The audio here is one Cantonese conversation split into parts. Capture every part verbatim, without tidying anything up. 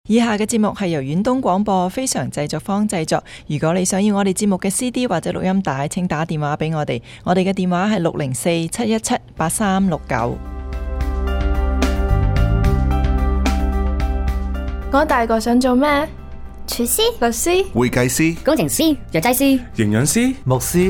以下嘅節目係由遠東廣播非常製作坊製作。如果你想要我哋節目嘅 C D 或者錄音帶，請打電話俾我哋。我哋嘅電話係六零四七一七八三六九。 我大個想做咩？ 廚師、 律師、 會計師、 工程師、藥劑師、 營養師、 牧師。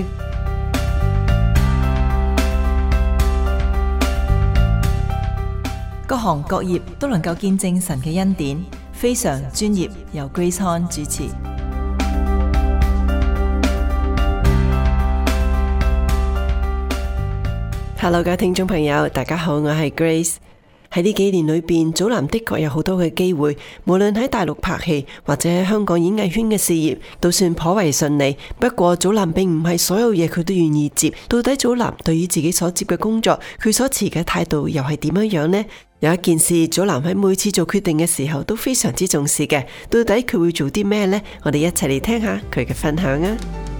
各行各業都能夠見證神嘅恩典，非常專業，由 Grace Han 主持。Hello， 各位聽眾朋友，大家好，我係 Grace。喺呢幾年裏邊，祖藍的確有好多嘅機會，無論喺大陸拍戲或者喺香港演藝圈嘅事業，都算頗為順利。不過祖藍並唔係所有嘢佢都願意接。到底祖藍對於自己所接嘅工作，佢所持嘅態度又係點樣樣呢？有一件事，祖藍喺每次做決定嘅時候都非常之重視嘅。到底佢會做啲咩呢？我哋一齊嚟聽下佢嘅分享啊！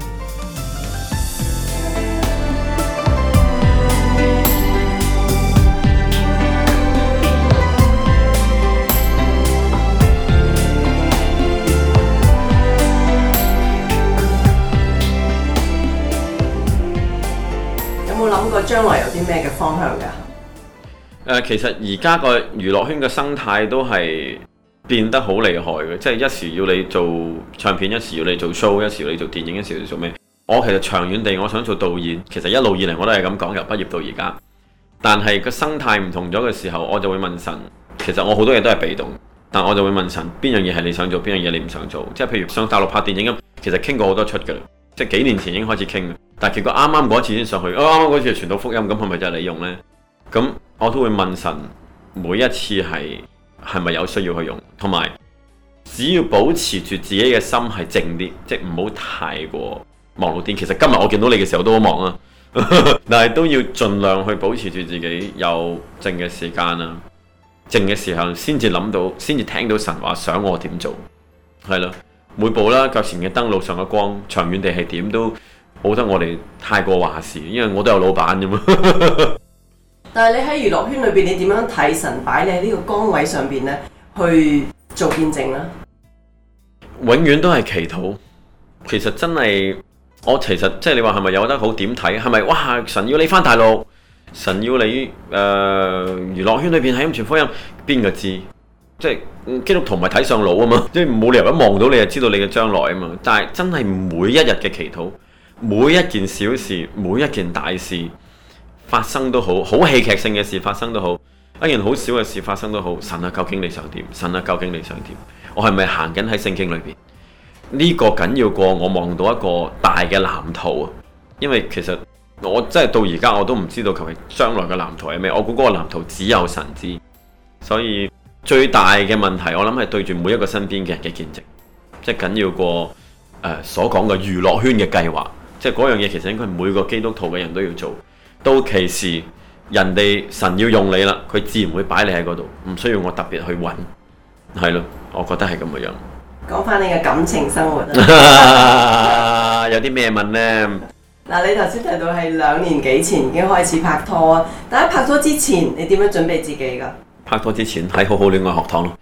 有冇諗過將來有啲咩嘅方向㗎？ 誒、呃，其實而家個娛樂圈嘅生態都係變得好厲害嘅，即係一時要你做唱片，一時要你做 show， 一時要你做電影，一時要你做咩？我其實長遠地，我想做導演。其實一路以嚟我都係咁講，由畢業到而家。但係個生態唔同咗嘅時候，我就會問神。其實我好多嘢都係被動，但我就會問神，邊樣嘢係你想做，邊樣嘢你唔想做？即係譬如上大陸拍電影咁，其實傾過好多出㗎啦，即係幾年前已經開始傾嘅。但係結果啱啱嗰次先上去，啱啱嗰次係傳道福音，咁係咪就係你用呢？咁我都會問神，每一次係係咪有需要去用，同埋只要保持住自己嘅心係靜啲，即係唔好太過忙碌啲。其實今日我見到你嘅時候都好忙啊，但係都要盡量去保持住自己有靜嘅時間啊，靜嘅時候先至諗到，先至聽到神話想我點做，係咯。每步啦，腳前嘅燈，路上嘅光，長遠地係點都冇得我哋太過話事，因為我都有老闆啫嘛。 但係你喺娛樂圈裏邊，你點樣睇神擺你喺呢個崗位上邊咧，去做見證咧？ 永遠都係祈禱。其實真係，我其實即係你話係咪有得好點睇？係咪哇？神要你返大陸，神要你誒、呃、娛樂圈裏邊係咁傳福音，邊個知？即係基督徒唔係睇上腦啊嘛，即係冇理由一望到你就知道你嘅將來啊嘛。但係真係每一日嘅祈禱，每一件小事，每一件大事發生都好，好戲劇性嘅事發生都好，一件好小嘅事發生都好。神啊，究竟你想點？神啊，究竟你想點？我係咪行緊喺聖經裏邊？呢、這個緊要過我望到一個大嘅藍圖啊！因為其實我真係到而家我都唔知道求其將來嘅藍圖係咩。我估嗰個藍圖只有神知。所以最大嘅問題，我諗係對住每一個身邊嘅人嘅見證，即係緊要過誒、呃、所講嘅娛樂圈嘅計劃。即係嗰樣嘢其實應該係每個基督徒嘅人都要做。到其時人哋神要用你啦，佢自然會擺你喺嗰度，唔需要我特別去揾，係咯，我覺得係咁嘅樣。 講翻你嘅感情生活啊，有啲咩問呢？ 嗱，你頭先提到係兩年幾前已經開始拍拖啊，但喺拍拖之前，你點樣準備自己噶？ 拍拖之前喺好好戀愛學堂咯。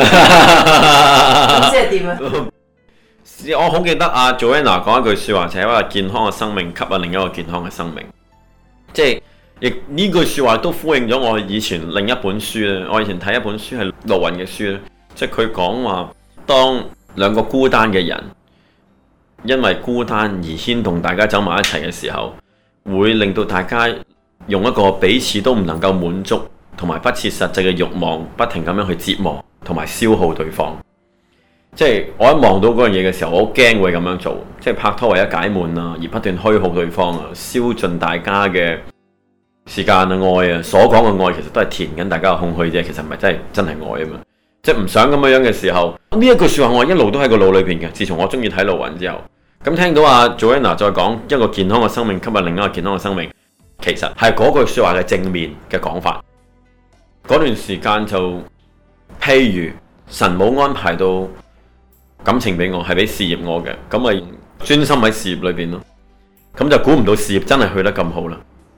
咁即係點啊？ 我好記得阿 Joanna 講一句說話，就係話健康嘅生命吸引另一個健康嘅生命。即係亦呢句說話都呼應咗我以前另一本書咧。我以前睇一本書係陸雲嘅書咧，即係佢講話，當兩個孤單嘅人因為孤單而牽動大家走埋一齊嘅時候，會令到大家用一個彼此都唔能夠滿足同埋不切實際嘅慾望，不停咁樣去折磨同埋消耗對方。即係我一望到嗰樣嘢嘅時候，我好驚會咁樣做，即係拍拖為咗解悶啊，而不斷虛耗對方啊，燒盡大家嘅時間啊、愛啊，所講嘅愛其實都係填緊大家嘅空虛啫，其實唔係真係真係愛啊嘛，即係唔想咁樣嘅時候，呢一句說話我一路都喺個腦裏邊嘅。自從我中意睇路雲之後，咁聽到阿 Joanna 再講一個健康嘅生命吸引另一個健康嘅生命，其實係嗰句說話嘅正面嘅講法。嗰段時間就譬如神冇安排到感情俾我，係俾事業我嘅，咁咪專心喺事業裏邊咯。咁就估唔到事業真係去得咁好啦。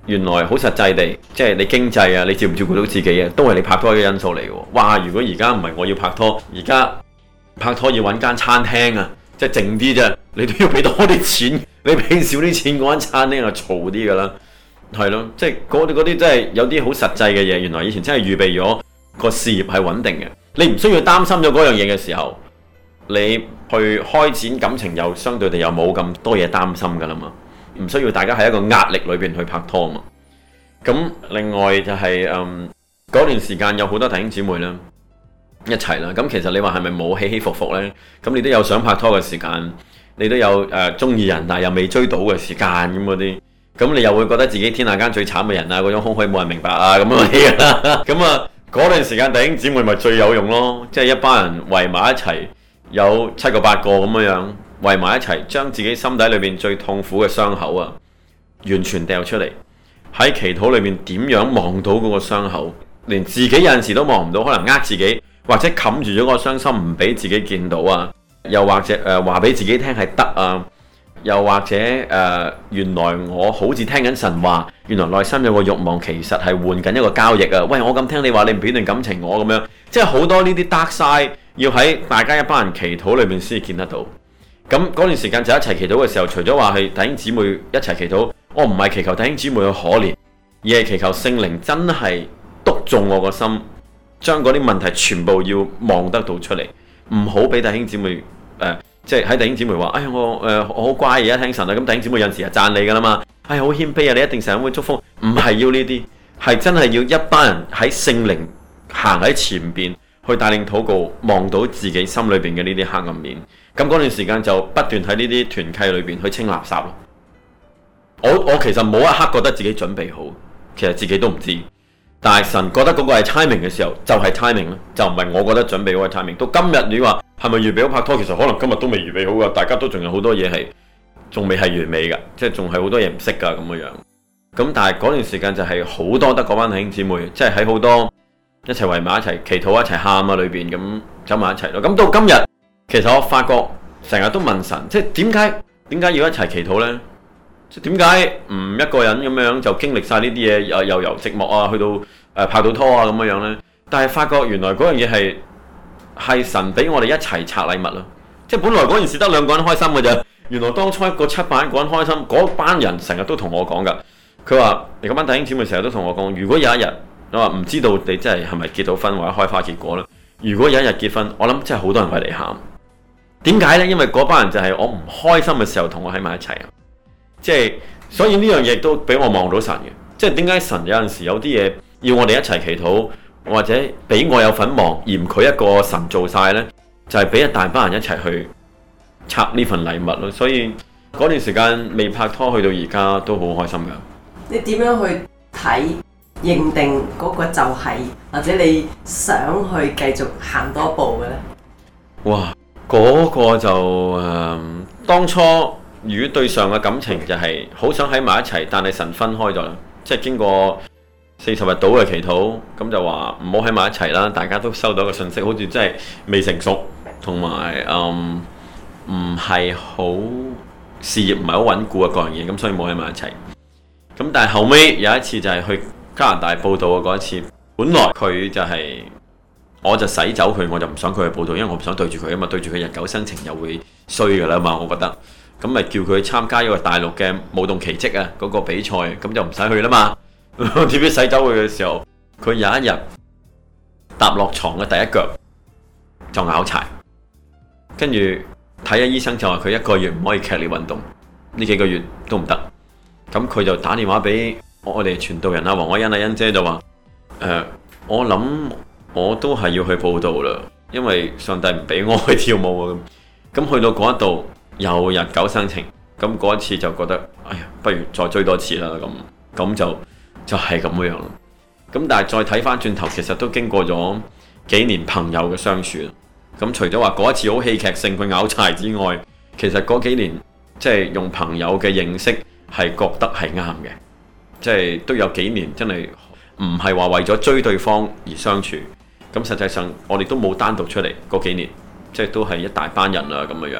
原來好實際地，即係你經濟啊，你照唔照顧到自己啊，都係你拍拖嘅因素嚟嘅。哇！如果而家唔係我要拍拖，而家拍拖要揾間餐廳啊，即係靜啲啫，你都要俾多啲錢，你俾少啲錢嗰間餐廳就嘈啲㗎啦。係咯，即係嗰啲嗰啲真係有啲好實際嘅嘢。原來以前真係預備咗個事業係穩定嘅，你唔需要擔心咗嗰樣嘢嘅時候，你去開展感情又相對地又冇咁多嘢擔心㗎啦嘛。唔需要大家喺一個壓力裏邊去拍拖嘛。咁另外就係、是、嗯嗰段時間有好多弟兄姊妹啦一齊啦。咁其實你話係咪冇起起伏伏呢？咁你都有想拍拖嘅時間，你都有誒中意人但係又未追到嘅時間咁嗰啲。咁你又會覺得自己天下間最慘嘅人啊，嗰種空虛冇人明白啊咁嗰啲啦。咁啊嗰段時間弟兄姊妹咪最有用咯，即係一班人圍埋一齊，有七個八個咁樣樣。圍埋一齊，將自己心底裏邊最痛苦嘅傷口啊，完全掉出嚟。喺祈禱裏面點樣望到嗰個傷口，連自己有陣時都望唔到，可能呃自己，或者冚住咗個傷心唔俾自己見到啊。又或者誒話俾自己聽係得啊。又或者誒、呃、原來我好似聽緊神話，原來內心有個慾望，其實係換緊一個交易啊。喂，我咁聽你話，你唔俾段感情我咁樣，即係好多呢啲 dark side 要喺大家一班人祈禱裏面先至見得到。咁嗰段時間就一齊祈禱嘅時候，除咗話係弟兄姊妹一齊祈禱，我唔係祈求弟兄姊妹去可憐，而係祈求聖靈真係篤中我個心，將嗰啲問題全部要望得到出嚟，唔好俾弟兄姊妹誒、呃，即係喺弟兄姊妹話，哎呀我誒、呃、我好乖而家聽神啦，咁弟兄姊妹有陣時係讚你噶啦嘛，哎呀好謙卑啊，你一定成日會祝福，唔係要呢啲，係真係要一班人喺聖靈行喺前邊去帶領禱告，望到自己心裏邊嘅呢啲黑暗面。咁嗰段時間就不斷喺呢啲團契裏邊去清垃圾咯。我我其實冇一刻覺得自己準備好，其實自己都唔知。但係神覺得嗰個係 timing 嘅時候，就係、是、timing 啦，就唔係我覺得準備好嘅 timing。到今日你話係咪預備好拍拖？其實可能今日都未預備好噶，大家都仲有好多嘢係仲未係完美噶，即係仲係好多嘢唔識噶咁嘅樣。咁但係嗰段時間就係好多得嗰班弟兄姊妹，即係喺好多一齊圍埋一齊祈禱一齊喊啊裏邊咁走埋一齊咯。咁到今日。其實我發覺成日都問神，即係點解點解要一齊祈禱呢？即係點解唔一個人咁樣就經歷晒呢啲嘢，又又由寂寞啊，去到誒、呃、拍到拖啊咁樣樣呢？但係發覺原來嗰樣嘢係係神俾我哋一齊拆禮物咯。即係本來嗰件事得兩個人開心嘅啫，原來當初一個七百個人開心，嗰班人成日都同我講噶。佢話你嗰班弟兄姊妹成日都同我講，如果有一日我話唔知道你真係係咪結到婚或者開花結果呢？如果有一日結婚，我諗真係好多人為你喊。點解呢？因為嗰班人就係我唔開心嘅時候同我喺埋一齊啊！即係所以呢樣嘢都俾我望到神嘅。即係點解神有陣時有啲嘢要我哋一齊祈禱，或者俾我有份忙，嫌佢一個神做晒呢？就係、是、俾一大班人一齊去拆呢份禮物咯。所以嗰段時間未拍拖去到而家都好開心噶。 你點樣去睇認定嗰個就係、是，或者你想去繼續行多步嘅呢？ 哇！嗰個就誒、嗯，當初如果對上嘅感情就係好想喺埋一齊，但係神分開咗啦，即係經過四十日到嘅祈禱，咁就話唔好喺埋一齊啦。大家都收到個信息，好似真係未成熟，同埋誒唔係好事業唔係好穩固嘅各樣嘢，咁所以冇喺埋一齊。咁但係後尾有一次就係去加拿大報道嘅嗰一次，本來佢就係、是。我就洗走佢，我就唔想佢去報道，因為我唔想對住佢啊嘛，對住佢日久生情又會衰噶啦嘛，我覺得。咁咪叫佢去參加一個大陸嘅舞動奇蹟啊，嗰、那個比賽，咁就唔使去啦嘛。點知洗走佢嘅時候，佢有一日踏落床嘅第一腳就拗柴，跟住睇下醫生就話佢一個月唔可以劇烈運動，呢幾個月都唔得。咁佢就打電話俾我哋傳道人啊，黃愛欣啊，欣姐就話：誒、呃，我諗。我都係要去報道啦，因為上帝唔俾我去跳舞啊。咁咁去到嗰一度又日久生情，咁嗰一次就覺得，哎呀，不如再追多次啦。咁咁就就係咁樣咯。咁但係再睇翻轉頭，其實都經過咗幾年朋友嘅相處。咁除咗話嗰一次好戲劇性佢拗柴之外，其實嗰幾年即係用朋友嘅認識係覺得係啱嘅，即係都有幾年真係唔係話為咗追對方而相處。咁實際上我哋都冇單獨出嚟嗰幾年，即係都係一大班人啊咁嘅樣，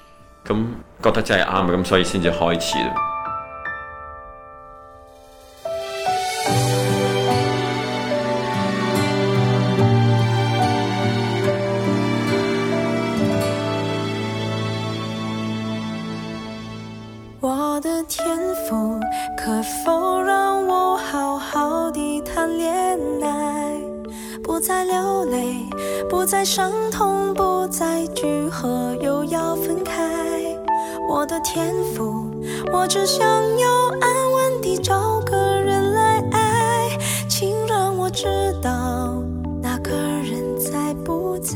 咁覺得真係啱嘅，咁所以先至開始啦。 天赋，可否让我好好地谈恋爱？不再流泪，不再伤痛，不再聚合又要分开。我的天赋，我只想要安稳地找个人来爱，请让我知道那个人在不在。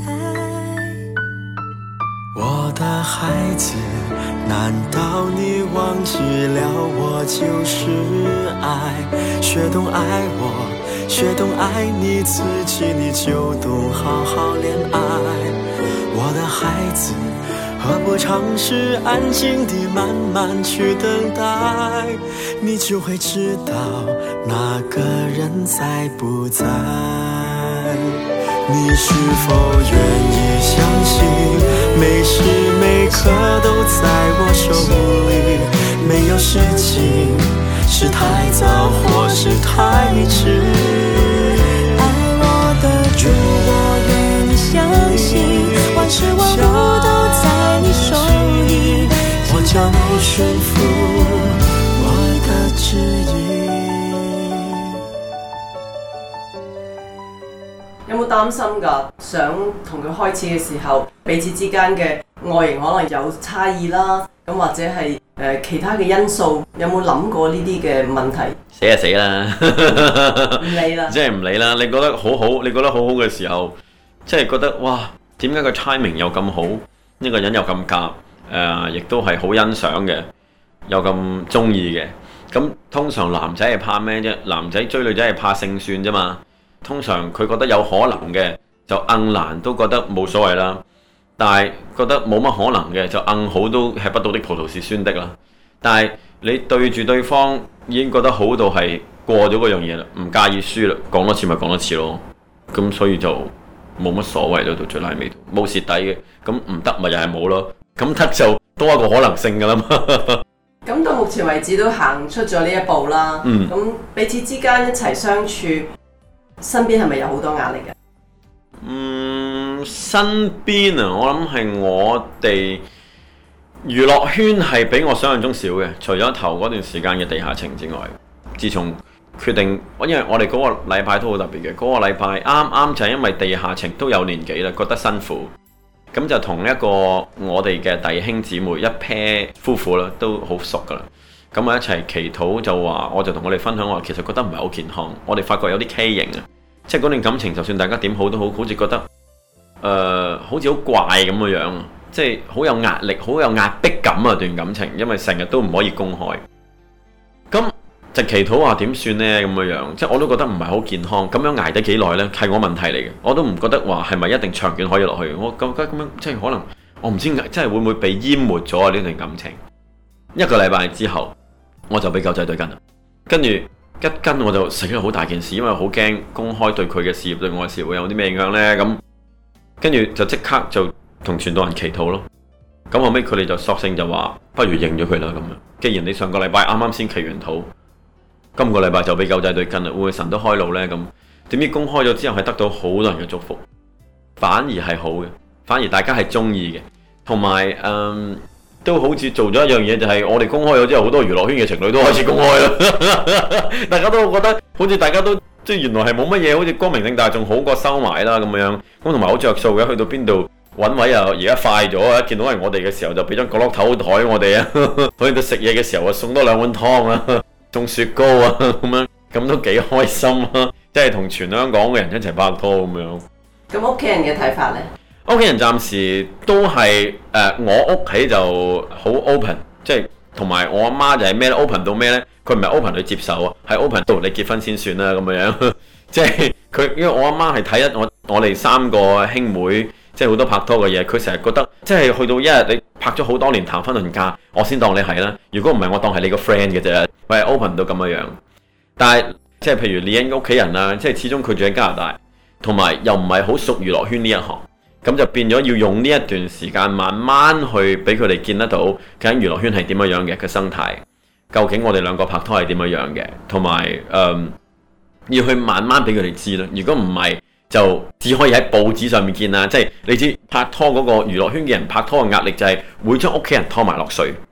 我的孩子，难道你忘记了我就是爱？学懂爱我，学懂爱你自己，你就懂好好恋爱。我的孩子，何不尝试安静地慢慢去等待，你就会知道那个人在不在。你是否愿意相信，每时每刻都在我手里，没有事情是太早或是太迟。 爱我的主，我愿意相信，万事万物都在你手里， 我叫你顺服我的旨意。 有冇擔心㗎？想同佢開始嘅時候，彼此之間嘅外形可能有差異啦，咁或者係誒、呃、其他嘅因素，有冇諗過呢啲嘅問題？ 死就死啦， 唔理啦， 即係唔理啦。你覺得好好，你覺得好好嘅時候，即係覺得哇，點解個 timing 又咁好？呢、這個人又咁夾，誒、呃，亦都係好欣賞嘅，又咁中意嘅。咁通常男仔係怕咩啫？男仔追女仔係怕勝算啫嘛。通常佢覺得有可能嘅就硬難都覺得冇所謂啦，但係覺得冇乜可能嘅就硬好都吃不到的葡萄是酸的啦。但係你對住對方已經覺得好到係過咗嗰樣嘢啦，唔介意輸啦，講多次咪講多次咯。咁所以就冇乜所謂咯，到最拉尾冇蝕底嘅。咁唔得咪又係冇咯，咁得就多一個可能性㗎啦嘛。 咁到目前為止都行出咗呢一步啦。咁、嗯、彼此之間一齊相處，身邊係咪有好多壓力嘅？ 嗯，身邊啊，我諗係我哋娛樂圈係比我想象中少嘅，除咗頭嗰段時間嘅地下情之外，自從決定，因為我哋嗰個禮拜都好特別嘅，嗰、嗰個禮拜啱啱就係因為地下情都有年紀啦，覺得辛苦，咁就同一個我哋嘅弟兄姊妹一 pair 夫婦啦，都好熟噶啦。咁我一齊祈禱就話，我就同我哋分享話，其實覺得唔係好健康。我哋發覺有啲畸形啊，即係嗰段感情，就算大家點好都好，好似覺得誒、呃、好似好怪咁嘅樣，即係好有壓力、好有壓迫感啊段感情，因為成日都唔可以公開。咁就祈禱話點算呢？咁嘅樣，即係我都覺得唔係好健康。咁樣捱得幾耐呢？係我問題嚟嘅，我都唔覺得話係咪一定長遠可以落去。我覺得咁樣即係可能我唔知即係會唔會被淹沒咗啊呢段感情。一個禮拜之後，我就俾狗仔隊跟啦，跟住一跟我就死咗好大件事，因為好驚公開對佢嘅事業對我嘅事業會有啲咩影響呢。咁跟住就即刻就同傳道人祈禱咯。咁後尾佢哋就索性就話不如認咗佢啦咁樣。既然你上個禮拜啱啱先祈完禱，今個禮拜就俾狗仔隊跟啦，會唔會神都開路呢？咁點知公開咗之後係得到好多人嘅祝福，反而係好嘅，反而大家係中意嘅，同埋嗯。都好似做咗一樣嘢，就係、是、我哋公開咗之後，好多娛樂圈嘅情侶都開始公開啦。大家都覺得好似大家都即係原來係冇乜嘢，好似光明正大仲好過收埋啦咁樣。咁同埋好着數嘅，去到邊度揾位又而家快咗啊！見到係我哋嘅時候就俾張角落頭台我哋啊，去到食嘢嘅時候啊送多兩碗湯啊，送雪糕啊咁樣，咁都幾開心啊！即係同全香港嘅人一齊拍拖咁樣。 咁屋企人嘅睇法呢？ 屋企人暫時都係誒、呃，我屋企就好 open， 即係同埋我阿媽就係咩咧 open 到咩咧？佢唔係 open 去接受啊，係 open 到你結婚先算啦咁樣。即係佢，因為我阿媽係睇一我我哋三個兄妹，即係好多拍拖嘅嘢，佢成日覺得即係去到一日你拍咗好多年談婚論嫁，我先當你係啦。如果唔係，我當係你個 friend 嘅啫。佢係 open 到咁樣樣，但係即係譬如李欣嘅屋企人啦，即係始終佢住喺加拿大，同埋又唔係好熟娛樂圈呢一行。咁就變咗要用呢一段時間慢慢去俾佢哋見得到究竟娛樂圈係點樣樣嘅個生態，究竟我哋兩個拍拖係點樣樣嘅，同埋誒要去慢慢俾佢哋知啦。如果唔係，就只可以喺報紙上面見啦。即係你知拍拖嗰個娛樂圈嘅人拍拖嘅壓力就係會將屋企人拖埋落水。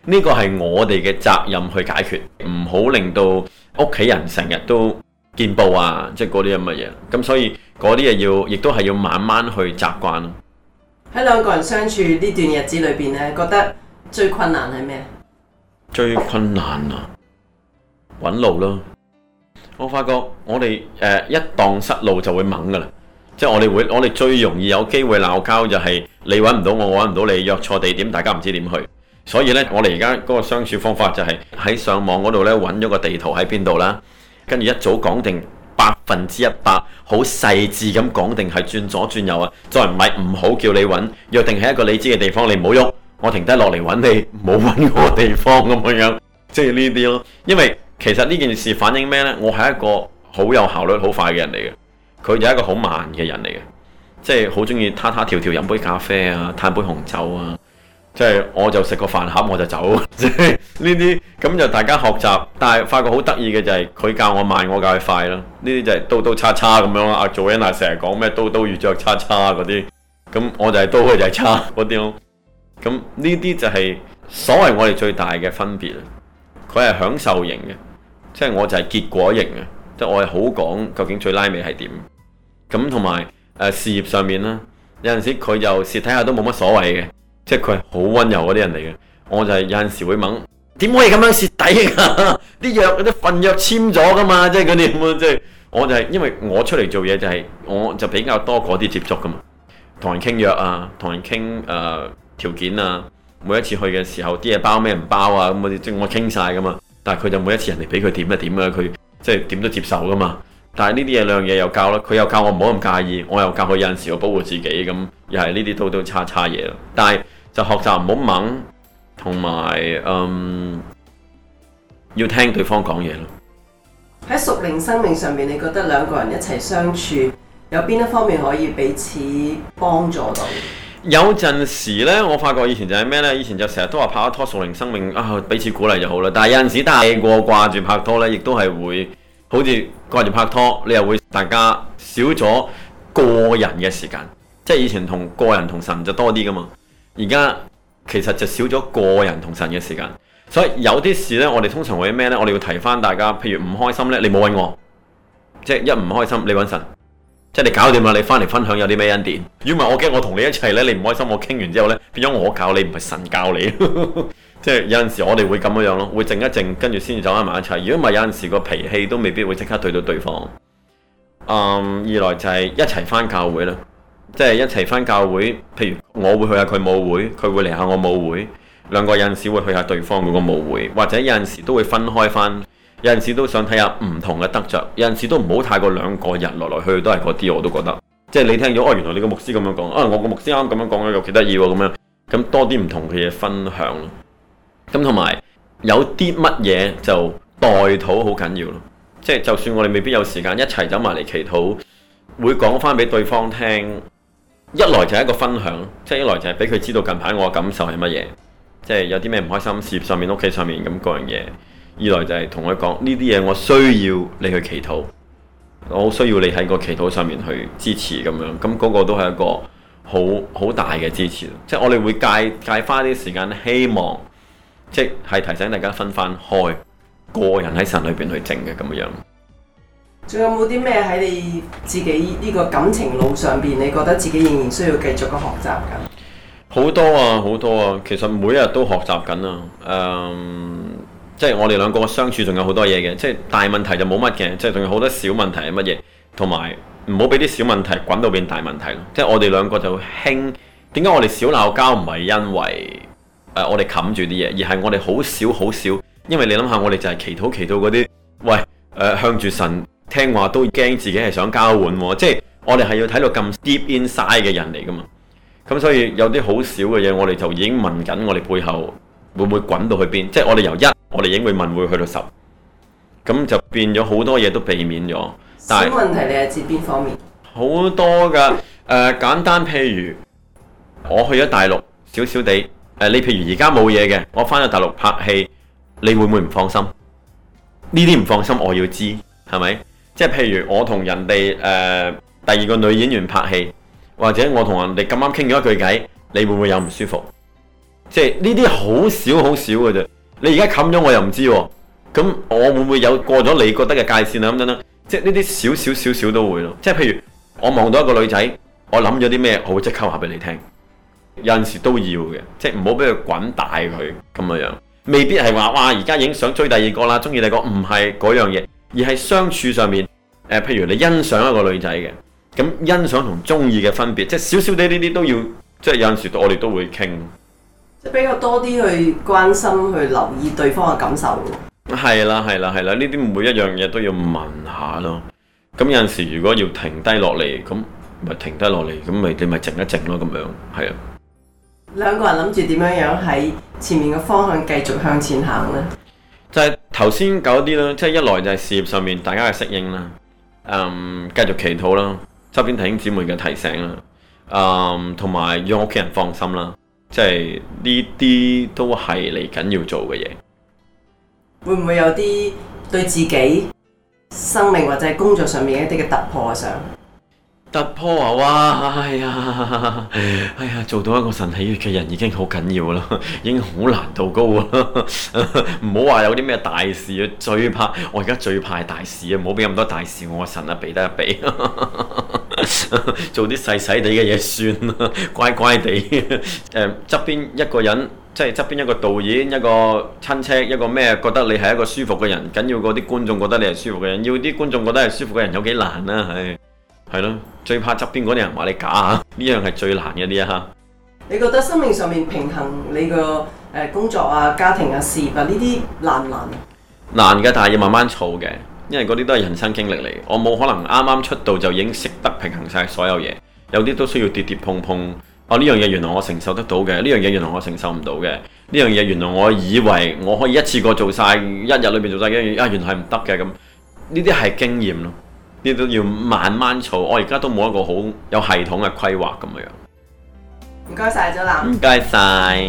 呢個係我哋嘅責任去解決，唔好令到屋企人成日都見報啊，即係嗰啲咁嘅嘢。咁所以嗰啲嘢要，亦都係要慢慢去習慣咯。 喺兩個人相處呢段日子裏邊咧，覺得最困難係咩？ 最困難啊，揾路咯。我發覺我哋誒、呃、一蕩失路就會猛噶啦，即係我哋會，我哋最容易有機會鬧交就係你揾唔到我，我揾唔到你，約錯地點，大家唔知點去。所以呢，我哋而家嗰個相處方法就係喺上網嗰度呢，揾咗個地圖喺邊度啦，跟住一早講定百分之一百，好細緻咁講定係轉左轉右啊，再唔係唔好叫你揾，約定喺一個你知嘅地方，你唔好喐，我停低落嚟揾你，唔好揾我地方咁樣，即係呢啲咯。因為其實呢件事反映咩呢？我係一個好有效率、好快嘅人嚟嘅，佢就係一個好慢嘅人嚟嘅，即係好中意他他條條飲杯咖啡啊，嘆杯紅酒啊。即係我就食個飯盒我就走，即係呢啲咁就大家學習，但係發覺好得意嘅就係佢教我慢，我教佢快咯。呢啲就係刀刀叉叉咁樣啦。阿 Joanna 成日講咩刀刀遇着叉叉嗰啲，咁我就係刀，佢就係叉嗰啲咯。咁呢啲就係所謂我哋最大嘅分別啦。佢係享受型嘅，即係我就係結果型嘅，即係我係好講究竟最拉尾係點。咁同埋誒事業上面啦，有陣時佢就蝕睇下都冇乜所謂嘅。即係佢係好溫柔嗰啲人嚟嘅，我就係有陣時會掹，點可以咁樣蝕底㗎？啲約嗰啲份約簽咗㗎嘛，即係嗰啲咁啊！即係我就係、是、因為我出嚟做嘢就係、是、我就比較多嗰啲接觸㗎嘛，同人傾約啊，同人傾誒、呃、條件啊，每一次去嘅時候啲嘢包咩唔包啊咁嗰啲，即係我傾晒㗎嘛。但係佢就每一次人哋俾佢點就點啊，佢即係點都接受㗎嘛。但係呢啲嘢兩樣嘢又教啦，佢又教我唔好咁介意，我又教佢有陣時要保護自己咁，又係呢啲刀刀叉叉嘢咯。但係就學習唔好猛，同埋嗯要聽對方講嘢咯。 喺屬靈生命上面，你覺得兩個人一齊相處有邊一方面可以彼此幫助到？ 有陣時呢，我發覺以前就係咩呢？以前就成日都話拍一拖屬靈生命啊，彼此鼓勵就好啦。但係有陣時太過掛住拍拖呢，亦都係會好似掛住拍拖，你又會大家少咗個人嘅時間。即係以前同個人同神就多啲噶嘛。而家其實就少咗個人同神嘅時間，所以有啲事呢，我哋通常會咩呢？我哋要提翻大家，譬如唔開心呢，你冇揾我，即係一唔開心你揾神，即係你搞掂啦，你翻嚟分享有啲咩恩典。如果唔係我驚我同你一齊呢，你唔開心，我傾完之後呢，變咗我教你，唔係神教你。即係有陣時我哋會咁樣樣咯，會靜一靜，跟住先至走翻埋一齊。如果唔係有陣時個脾氣都未必會即刻對到對方。嗯，二來就係一齊翻教會啦。即係一齊翻教會，譬如我會去下佢舞會，佢會嚟下我舞會，兩個有陣時會去下對方嗰個舞會，或者有陣時都會分開翻，有陣時都想睇下唔同嘅得着，有陣時都唔好太過兩個人來來去去都係嗰啲，我都覺得。即係你聽咗哦，原來你個牧師咁樣講，啊我個牧師啱咁樣講又幾得意喎咁樣，咁多啲唔同嘅嘢分享咯。咁同埋有啲乜嘢就代禱好緊要咯，即係就算我哋未必有時間一齊走埋嚟祈禱，會講翻俾對方聽。一來就係一個分享，即係一來就係俾佢知道近排我嘅感受係乜嘢，即係有啲咩唔開心，事業上面、屋企上面咁嗰樣嘢。二來就係同佢講呢啲嘢，我需要你去祈禱，我好需要你喺個祈禱上面去支持咁樣。咁嗰個都係一個好好大嘅支持。即係我哋會介介花啲時間，希望即係提醒大家分翻開，個人喺神裏邊去靜嘅咁樣。 仲有冇啲咩喺你自己呢個感情路上邊，你覺得自己仍然需要繼續嘅學習緊？ 好多啊，好多啊！其實每一日都學習緊啊。誒、嗯，即係我哋兩個嘅相處仲有好多嘢嘅，即係大問題就冇乜嘅，即係仲有好多小問題係乜嘢，同埋唔好俾啲小問題滾到變大問題咯。即係我哋兩個就興，點解我哋少鬧交？唔係因為誒、呃、我哋冚住啲嘢，而係我哋好少好少。因為你諗下，我哋就係祈禱祈禱嗰啲，喂誒、呃、向住神。聽話都驚自己係想交換喎，即係我哋係要睇到咁 deep inside 嘅人嚟噶嘛，咁所以有啲好少嘅嘢，我哋就已經問緊我哋背後會唔會滾到去邊，即係我哋由一，我哋已經會問會去到十，咁就變咗好多嘢都避免咗。但係小問題你係指邊方面？ 好多噶，誒、呃、簡單譬如我去咗大陸少少地，誒、呃、你譬如而家冇嘢嘅，我翻咗大陸拍戲，你會唔會唔放心？呢啲唔放心我要知，係咪？即係譬如我同人哋誒、呃、第二個女演員拍戲，或者我同人哋咁啱傾咗一句偈，你會唔會有唔舒服？ 即係呢啲好少好少嘅啫。你而家冚咗我又唔知喎，咁我會唔會有過咗你覺得嘅界線啊？咁等等，即係呢啲少少少少都會咯。即係譬如我望到一個女仔，我諗咗啲咩，我會即刻話俾你聽。有陣時都要嘅，即係唔好俾佢滾大佢咁樣樣，未必係話哇而家已經想追第二個啦，中意第二個，唔係嗰樣嘢，而係相處上面誒、呃，譬如你欣賞一個女仔嘅，咁欣賞同中意嘅分別，即係少少啲呢啲都要，即係有陣時我哋都會傾， 即係比較多啲去關心、去留意對方嘅感受。 係啦係啦係啦，呢啲每一樣嘢都要問下咯。咁有陣時如果要停低落嚟，咁咪停低落嚟，咁咪你咪靜一靜咯，咁樣係啊。 兩個人諗住點樣樣喺前面嘅方向繼續向前行呢？ 就係頭先講啲啦，即係一來就係事業上面大家嘅適應啦，嗯，繼續祈禱啦，周邊弟兄姊妹嘅提醒啦，嗯，同埋讓屋企人放心啦，即係呢啲都係嚟緊要做嘅嘢。 會唔會有啲對自己生命或者係工作上面一啲嘅突破想？ 突破啊！哇！哎呀，哎呀，做到一個神喜悅嘅人已經好緊要啦，已經好難度高啦。唔好話有啲咩大事啊，最怕我而家最怕係大事啊！唔好俾咁多大事我，神啊，避得一避。做啲細細地嘅嘢算啦，乖乖地。誒、呃，側邊一個人，即係側邊一個導演、一個親戚、一個咩，覺得你係一個舒服嘅人，緊要過啲觀眾覺得你係舒服嘅人，要啲觀眾覺得係舒服嘅人有幾難啊？係。係咯，最怕側邊嗰啲人話你假啊！呢樣係最難嘅啲啊！ 你覺得生命上面平衡你個誒工作啊、家庭啊、事業啊呢啲難唔難啊？難嘅，但係要慢慢儲嘅，因為嗰啲都係人生經歷嚟。我冇可能啱啱出道就已經識得平衡晒所有嘢，有啲都需要跌跌碰碰。哦，呢樣嘢原來我承受得到嘅，呢樣嘢原來我承受唔到嘅，呢樣嘢原來我以為我可以一次過做晒，一日裏邊做晒一樣嘢，啊原來係唔得嘅咁。呢啲係經驗咯。呢都要慢慢做，我而家都冇一個好有系統嘅規劃咁樣。 唔該晒，祖藍。 唔該晒。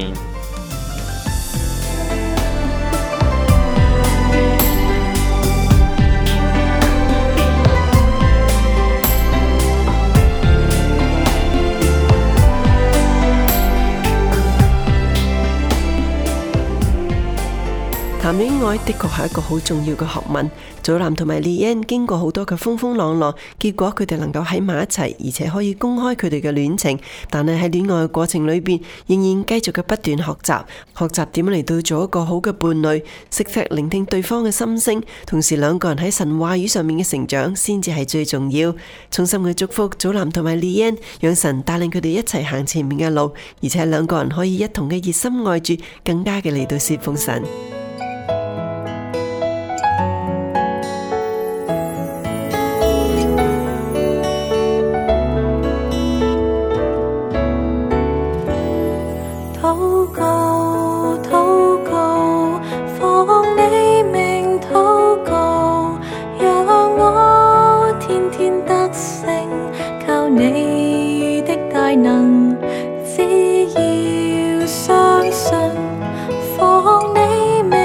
談戀愛的確係一個好重要嘅學問。祖藍同埋莉安經過好多嘅風風浪浪，結果佢哋能夠喺埋一齊，而且可以公開佢哋嘅戀情。但係喺戀愛嘅過程裏邊，仍然繼續嘅不斷學習，學習點樣嚟到做一個好嘅伴侶，識得聆聽對方嘅心聲。同時，兩個人喺神話語上面嘅成長，先至係最重要。衷心嘅祝福祖藍同埋莉安，讓神帶領佢哋一齊行前面嘅路，而且兩個人可以一同嘅熱心愛主，更加嘅嚟到侍奉神。 只要相信，放你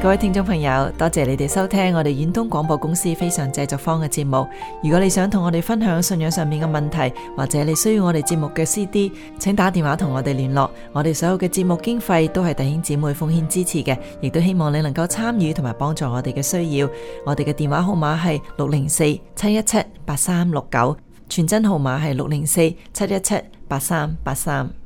各位聽眾朋友，多謝你哋收聽我哋遠東廣播公司非常製作坊嘅節目。如果你想同我哋分享信仰上面嘅問題，或者你需要我哋節目嘅 C D， 請打電話同我哋聯絡。我哋所有嘅節目經費都係弟兄姊妹奉獻支持嘅，亦都希望你能夠參與同埋幫助我哋嘅需要。我哋嘅電話號碼係六零四七一七八三六九，傳真號碼係六零四七一七八三八三。